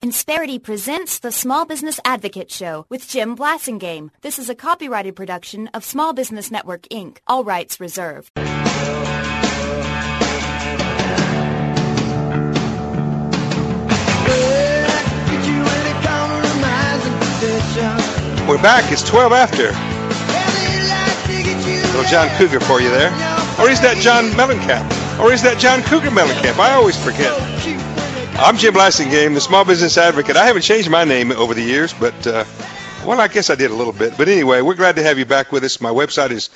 Insperity presents the Small Business Advocate Show with Jim Blasingame. This is a copyrighted production of Small Business Network, Inc. All rights reserved. We're back. It's 12 after. Little John Cougar for you there. Or is that John Mellencamp? Or is that John Cougar Mellencamp? I always forget. I'm Jim Blasingame, the Small Business Advocate. I haven't changed my name over the years, but, well, I guess I did a little bit. But anyway, we're glad to have you back with us. My website is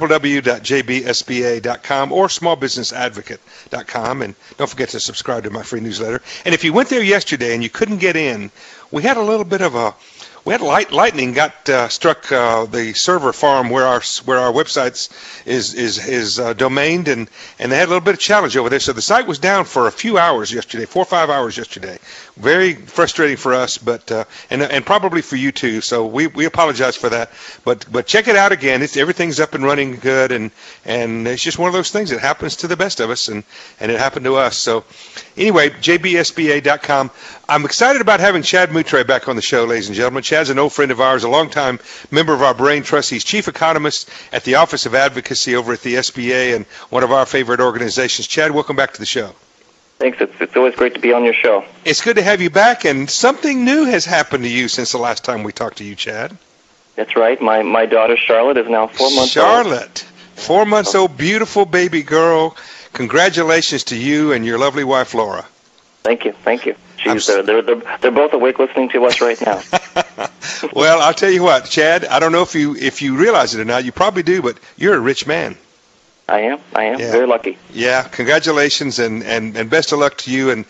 www.jbsba.com or smallbusinessadvocate.com. And don't forget to subscribe to my free newsletter. And if you went there yesterday and you couldn't get in, we had a little bit of lightning got struck the server farm where our websites is domained, and they had a little bit of challenge over there. So the site was down for a few hours yesterday, 4 or 5 hours yesterday. Very frustrating for us, but and probably for you too. So we apologize for that. But check it out again. Everything's up and running good, and it's just one of those things that happens to the best of us, and it happened to us. So anyway, jbsba.com. I'm excited about having Chad Moutre back on the show, ladies and gentlemen. Chad's an old friend of ours, a longtime member of our Brain Trust. He's chief economist at the Office of Advocacy over at the SBA and one of our favorite organizations. Chad, welcome back to the show. Thanks. It's always great to be on your show. It's good to have you back, and something new has happened to you since the last time we talked to you, Chad. That's right. My daughter, Charlotte, is now 4 months Charlotte, 4 months old, beautiful baby girl. Congratulations to you and your lovely wife, Laura. Thank you. They're both awake listening to us right now. Well, I'll tell you what, Chad, I don't know if you realize it or not. You probably do, but you're a rich man. I am. Yeah. Very lucky. Yeah, congratulations and best of luck to you and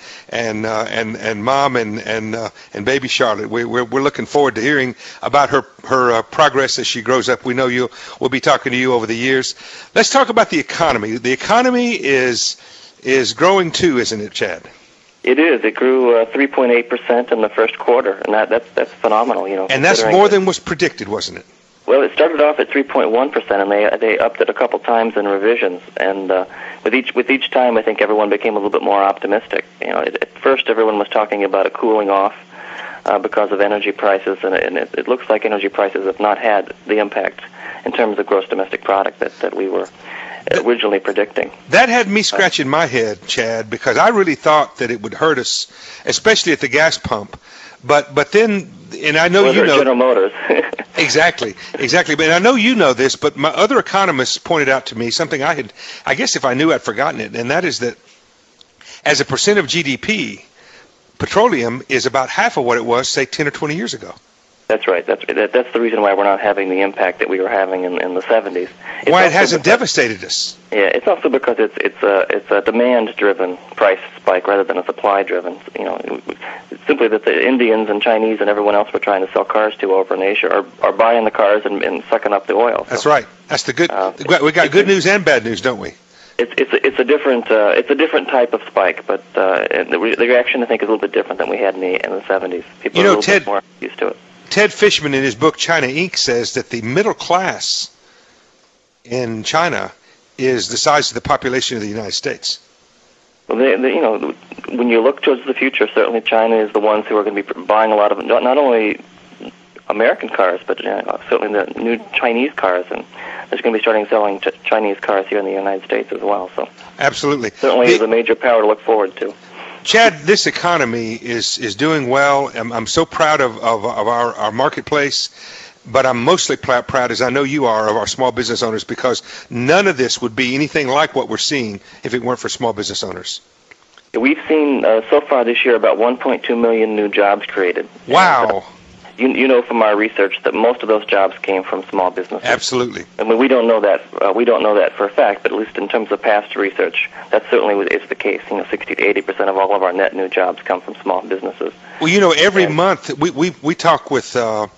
mom and baby Charlotte. We're looking forward to hearing about her progress as she grows up. We know we'll be talking to you over the years. Let's talk about the economy. The economy is growing too, isn't it, Chad? It is. It grew 3.8% in the first quarter, and that's phenomenal. And that's more than was predicted, wasn't it? Well, it started off at 3.1%, and they upped it a couple times in revisions. And with each time, I think everyone became a little bit more optimistic. At first, everyone was talking about a cooling off because of energy prices, and it looks like energy prices have not had the impact in terms of gross domestic product that we were originally predicting. That had me scratching my head, Chad, because I really thought that it would hurt us, especially at the gas pump. But then, and I know you know General Motors. Exactly. But I know you know this, but my other economists pointed out to me something I guess if I knew I'd forgotten it, and that is that as a percent of GDP, petroleum is about half of what it was, say, 10 or 20 years ago. That's right. That's the reason why we're not having the impact that we were having in the 70s. Why it hasn't devastated us. Yeah, it's also because it's a demand-driven price spike rather than a supply-driven. It's simply that the Indians and Chinese and everyone else we're trying to sell cars to over in Asia are buying the cars and sucking up the oil. That's right. That's the good. We got good news and bad news, don't we? It's a different type of spike, but the reaction I think is a little bit different than we had in the 70s. People are a little bit more used to it. Ted Fishman, in his book China Inc., says that the middle class in China is the size of the population of the United States. Well, when you look towards the future, certainly China is the ones who are going to be buying a lot of not only American cars, but certainly the new Chinese cars, and there's going to be starting selling Chinese cars here in the United States as well. So absolutely, certainly is a major power to look forward to. Chad, this economy is doing well. I'm so proud of our marketplace, but I'm mostly proud, as I know you are, of our small business owners, because none of this would be anything like what we're seeing if it weren't for small business owners. We've seen so far this year about 1.2 million new jobs created. Wow. And, you know from our research that most of those jobs came from small businesses. Absolutely. I mean, we don't know that for a fact, but at least in terms of past research, that certainly is the case. 60 to 80% of all of our net new jobs come from small businesses. Well, every month we talk with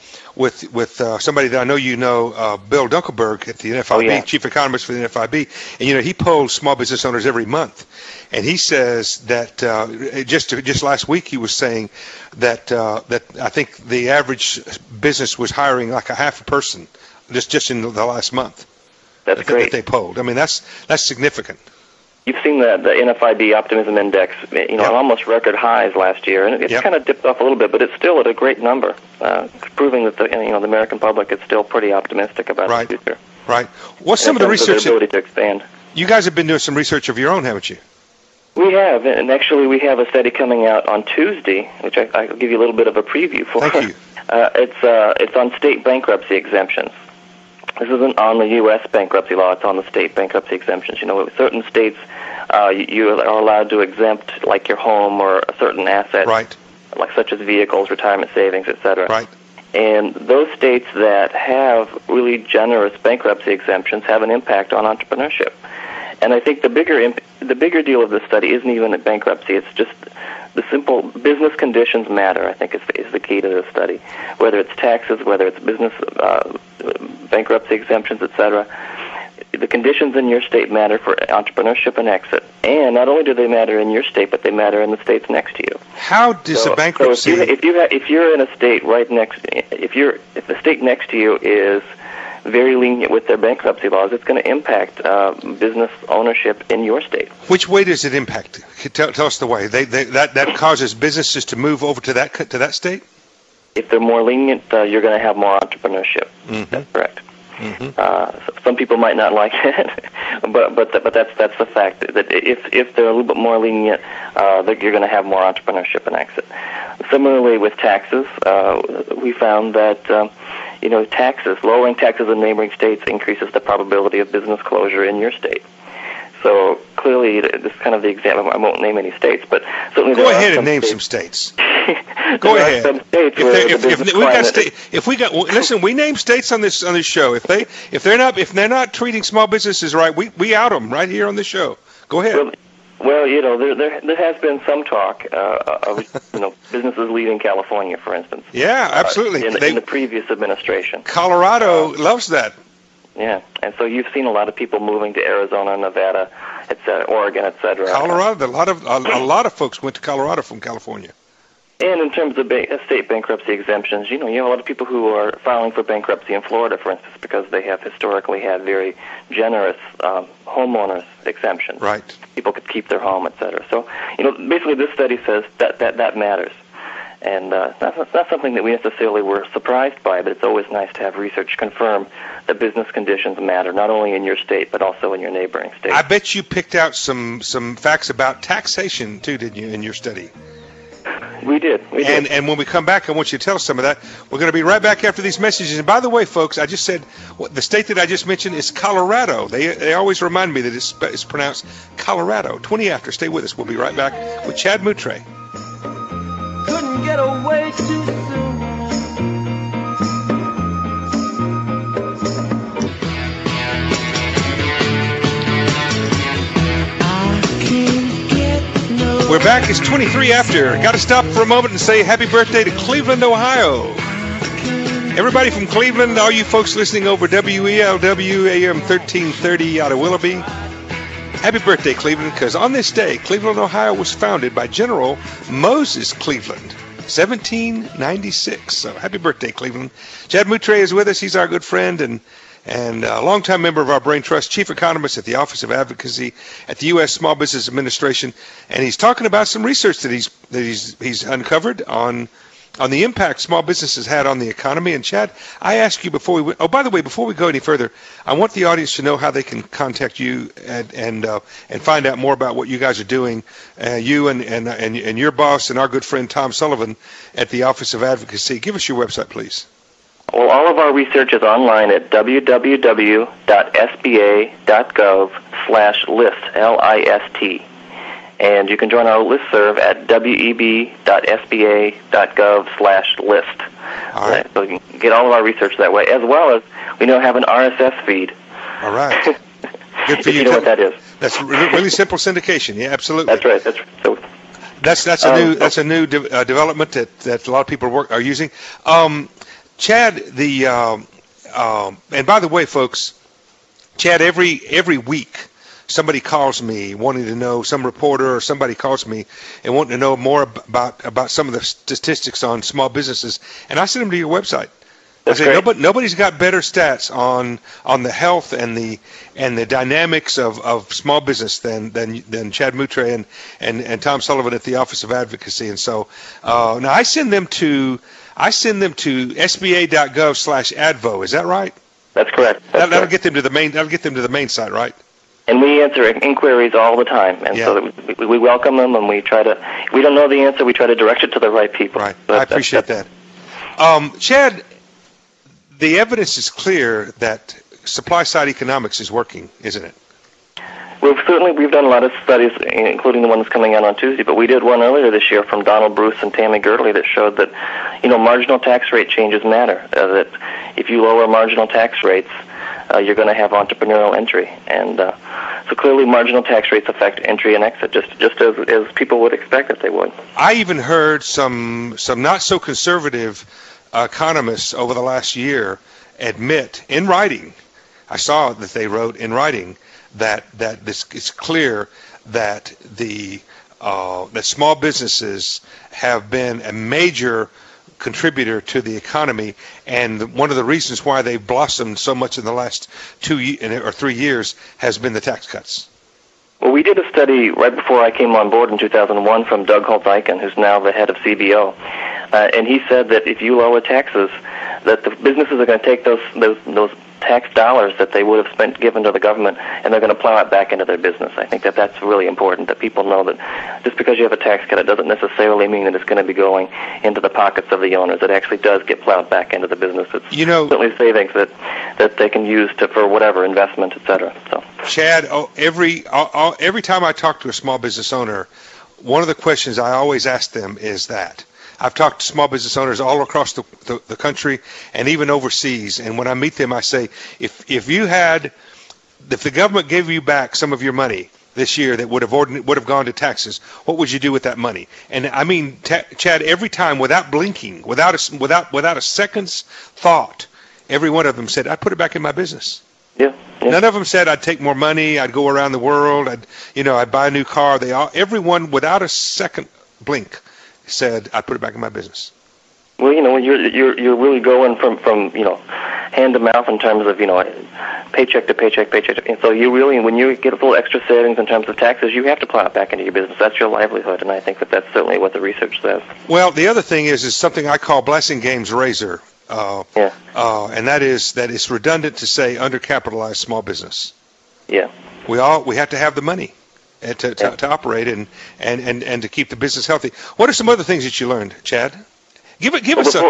somebody that I know Bill Dunkelberg at the NFIB, chief economist for the NFIB, and he polls small business owners every month. And he says that just last week he was saying that I think the average business was hiring like a half a person just in the last month. That's great. That they polled. I mean, that's significant. You've seen the NFIB Optimism Index, at almost record highs last year, and it's kind of dipped off a little bit, but it's still at a great number, proving that the American public is still pretty optimistic about the future. Right. What's some of the research? Their ability to expand. You guys have been doing some research of your own, haven't you? We have, and actually we have a study coming out on Tuesday, which I'll give you a little bit of a preview for. Thank you. It's on state bankruptcy exemptions. This isn't on the U.S. bankruptcy law. It's on the state bankruptcy exemptions. Certain states you are allowed to exempt, like your home or a certain asset, like such as vehicles, retirement savings, etc. Right. And those states that have really generous bankruptcy exemptions have an impact on entrepreneurship. And I think the bigger deal of this study isn't even at bankruptcy. It's just the simple business conditions matter, I think, is the key to this study. Whether it's taxes, whether it's business bankruptcy exemptions, etc., the conditions in your state matter for entrepreneurship and exit. And not only do they matter in your state, but they matter in the states next to you. How does a bankruptcy? So if you're in a state right next, if the state next to you is very lenient with their bankruptcy laws, it's going to impact business ownership in your state. Which way does it impact? Tell us the way. That causes businesses to move over to that state? If they're more lenient, you're going to have more entrepreneurship. Mm-hmm. That's correct. Mm-hmm. Some people might not like it, but that's the fact that if they're a little bit more lenient, you're going to have more entrepreneurship and exit. Similarly, with taxes, we found that lowering taxes in neighboring states increases the probability of business closure in your state. So clearly, this is kind of the example. I won't name any states, but certainly go ahead and name some states. Go ahead. Some states listen, we name states on this show. If they're not treating small businesses right, we out them right here on the show. Go ahead. Well, there has been some talk of businesses leaving California, for instance. Yeah, absolutely. In the previous administration, Colorado loves that. Yeah, and so you've seen a lot of people moving to Arizona, Nevada, Oregon, etc. Colorado, a lot of folks went to Colorado from California. And in terms of state bankruptcy exemptions, you have a lot of people who are filing for bankruptcy in Florida, for instance, because they have historically had very generous homeowners exemptions. Right. People could keep their home, etc. So, basically, this study says that matters. And that's not something that we necessarily were surprised by, but it's always nice to have research confirm that business conditions matter, not only in your state, but also in your neighboring state. I bet you picked out some facts about taxation, too, didn't you, in your study? We did. And when we come back, I want you to tell us some of that. We're going to be right back after these messages. And by the way, folks, I just said the state that I just mentioned is Colorado. They always remind me that it's pronounced Colorado. 20 after. Stay with us. We'll be right back with Chad Moutre. Couldn't get away too soon. We're back. It's 23 after. Got to stop for a moment and say happy birthday to Cleveland, Ohio. Everybody from Cleveland, all you folks listening over WELW AM 1330 out of Willoughby, happy birthday, Cleveland, because on this day, Cleveland, Ohio was founded by General Moses Cleveland, 1796. So happy birthday, Cleveland. Chad Moutre is with us. He's our good friend and a longtime member of our Brain Trust, chief economist at the Office of Advocacy at the U.S. Small Business Administration, and he's talking about some research that he's uncovered on the impact small businesses had on the economy. And Chad, I ask you before by the way, before we go any further, I want the audience to know how they can contact you and find out more about what you guys are doing. You and your boss and our good friend Tom Sullivan at the Office of Advocacy. Give us your website, please. Well, all of our research is online at www.sba.gov/list, LIST. And you can join our listserv at web.sba.gov/list. All right. So you can get all of our research that way, as well as we now have an RSS feed. All right. Good for you. You know what that is. That's really simple syndication. Yeah, absolutely. That's right. That's a new development that a lot of people are using. Chad, and by the way, folks, Chad, every week somebody calls me wanting to know, some reporter or somebody calls me and wanting to know more about some of the statistics on small businesses, and I send them to your website. That's nobody's got better stats on the health and the dynamics of small business than Chad Moutre and Tom Sullivan at the Office of Advocacy. And so now I send them to sba.gov/advo. Is that right? That's correct. That'll get them to the main. That'll get them to the main site, right? And we answer inquiries all the time, and so we welcome them, and we try to. If we don't know the answer, we try to direct it to the right people. Right. I appreciate that. Chad, the evidence is clear that supply-side economics is working, isn't it? We've done a lot of studies, including the one that's coming out on Tuesday, but we did one earlier this year from Donald Bruce and Tammy Girdley that showed that, marginal tax rate changes matter, that if you lower marginal tax rates, you're going to have entrepreneurial entry. And so clearly marginal tax rates affect entry and exit, just as people would expect that they would. I even heard some not-so-conservative economists over the last year admit in writing, I saw that they wrote in writing, that this it's clear that that small businesses have been a major contributor to the economy, and one of the reasons why they've blossomed so much in the last 2 or 3 years has been the tax cuts. Well, we did a study right before I came on board in 2001 from Doug Holtz-Eichen, who's now the head of CBO, and he said that if you lower taxes, that the businesses are going to take those tax dollars that they would have given to the government, and they're going to plow it back into their business. I think that's really important, that people know that just because you have a tax cut, it doesn't necessarily mean that it's going to be going into the pockets of the owners. It actually does get plowed back into the business. It's certainly savings that they can use for whatever investment, et cetera. So, Chad, every time I talk to a small business owner, one of the questions I always ask them is that. I've talked to small business owners all across the country and even overseas, and when I meet them, I say, if the government gave you back some of your money this year that would have gone to taxes, what would you do with that money? And I mean, Chad, every time, without blinking, without a second's thought, every one of them said, "I'd put it back in my business." Yeah. None of them said I'd take more money, I'd go around the world, I'd buy a new car. Everyone, without a second blink, said I'd put it back in my business. Well, when you're really going from hand to mouth in terms of paycheck to paycheck, and so you really, when you get a little extra savings in terms of taxes, you have to plow it back into your business. That's your livelihood, and I think that's certainly what the research says. Well, the other thing is something I call Blassingame's razor, and that is that it's redundant to say undercapitalized small business. Yeah, we have to have the money to operate and to keep the business healthy. What are some other things that you learned, Chad? Give us a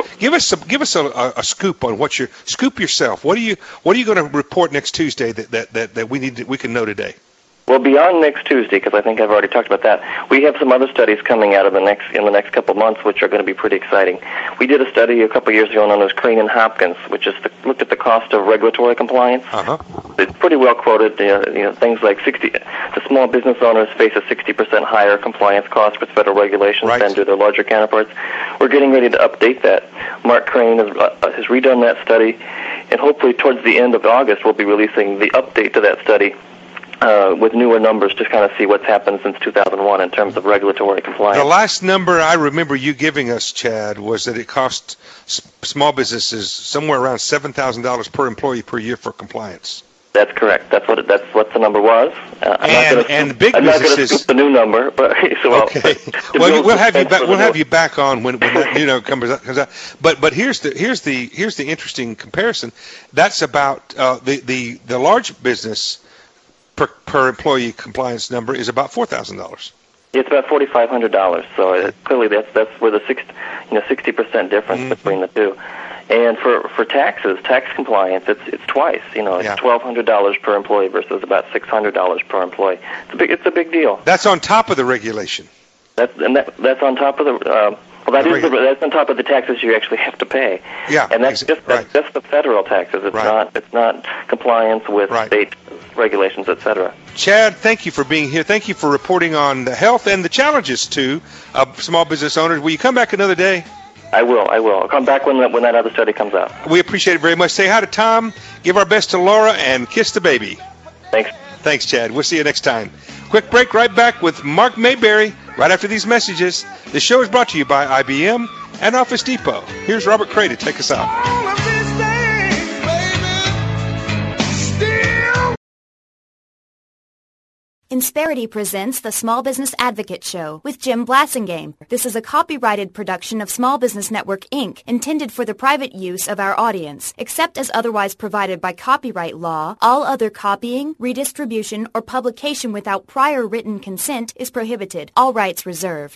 scoop on scoop yourself. What are you going to report next Tuesday that we can know today? Well, beyond next Tuesday, because I think I've already talked about that, we have some other studies coming out in the next couple of months, which are going to be pretty exciting. We did a study a couple of years ago known as Crane and Hopkins, which looked at the cost of regulatory compliance. It's pretty well quoted. Things like the small business owners face a 60% higher compliance cost with federal regulations than do their larger counterparts. We're getting ready to update that. Mark Crane has redone that study, and hopefully towards the end of August we'll be releasing the update to that study. With newer numbers to kind of see what's happened since 2001 in terms of regulatory compliance. The last number I remember you giving us, Chad, was that it cost small businesses somewhere around $7,000 per employee per year for compliance. That's correct. That's what the number was. I'm not going to scoop the new number, but okay. Well, we'll have you back on when that new number comes out. But here's the interesting comparison. That's about the large business. Per employee compliance number is about $4,000. It's about $4,500. So clearly that's where the 60% difference between the two. And for taxes, tax compliance, it's twice. It's $1,200 per employee versus about $600 per employee. It's a big deal. That's on top of the regulation. That's on top of the. That's on top of the taxes you actually have to pay. Yeah, and that's just the federal taxes. It's not compliance with state regulations, etc. Chad, thank you for being here. Thank you for reporting on the health and the challenges too of small business owners. Will you come back another day? I will. I'll come back when that other study comes out. We appreciate it very much. Say hi to Tom. Give our best to Laura and kiss the baby. Thanks, Chad. We'll see you next time. Quick break. Right back with Mark Mayberry. Right after these messages. The show is brought to you by IBM and Office Depot. Here's Robert Cray to take us out. Insperity presents the Small Business Advocate Show with Jim Blasingame. This is a copyrighted production of Small Business Network, Inc., intended for the private use of our audience. Except as otherwise provided by copyright law, all other copying, redistribution, or publication without prior written consent is prohibited. All rights reserved.